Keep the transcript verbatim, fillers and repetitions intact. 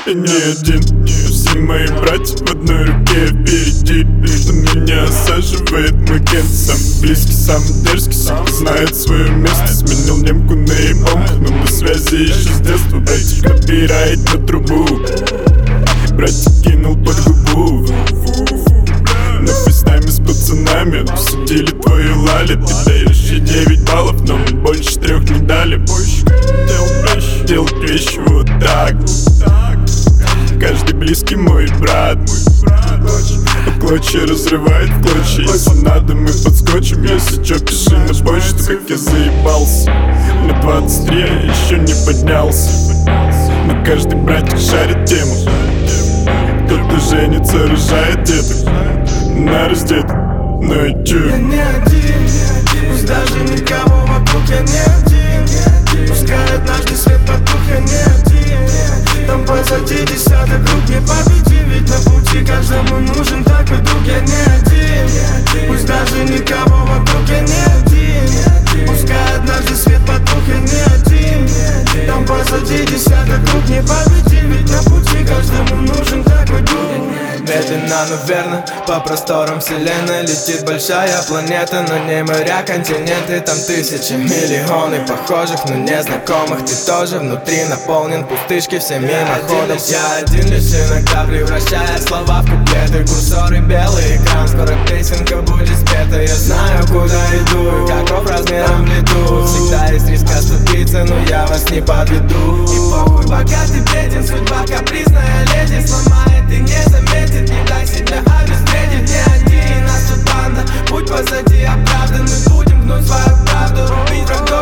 Я не один, все мои братья в одной руке впереди. Но меня осаживает мой кент. Самый близкий, самый дерзкий, сука, знает свое место. Сменил немку на ебом, но на связи еще с детства. Братик набирает на трубу, братик кинул под губу. На фейстайме с пацанами обсудили твою лали. Ты даешь ей девять баллов, но мы больше трех не дали. Делать вещи вот так. Каждый близкий мой брат. Клочья разрывает в клочья. Если надо, мы подскочим. Если чё, пиши на почту, как я заебался. На двадцать три я еще не поднялся. Но каждый братик шарит тему. Кто-то женится, рожает деток. На раздеток, ну и чё? Я не один, пусть даже никого вокруг, я не один. Пускай однажды свет потух, я не один. Там позади десяток круг, не победи, ведь на пути каждому нужен такой друг. Я не один, пусть даже никого вокруг, я не один. Пускай однажды свет потух, я не один. Там позади десяток круг, не победи, ведь на пути каждому нужен такой друг. Медленно, но верно, по просторам вселенной летит большая планета. На ней моря, континенты, там тысячи, миллионы похожих, но незнакомых. Ты тоже внутри наполнен пустышки всеми находом. Я один лишь иногда превращая слова в куплеты. Курсоры, белый экран, скоро песенка будет спета. Я знаю, куда иду и каков размером в лету. Всегда есть риск оступиться, но я вас не подведу. И похуй, богатый, беден, судьба капризная леди сломает и не заметит. Не дай себя обезвредить, не один, нас тут банда. Путь позади оправдан, мы будем гнуть свою правду. Рубить врагов.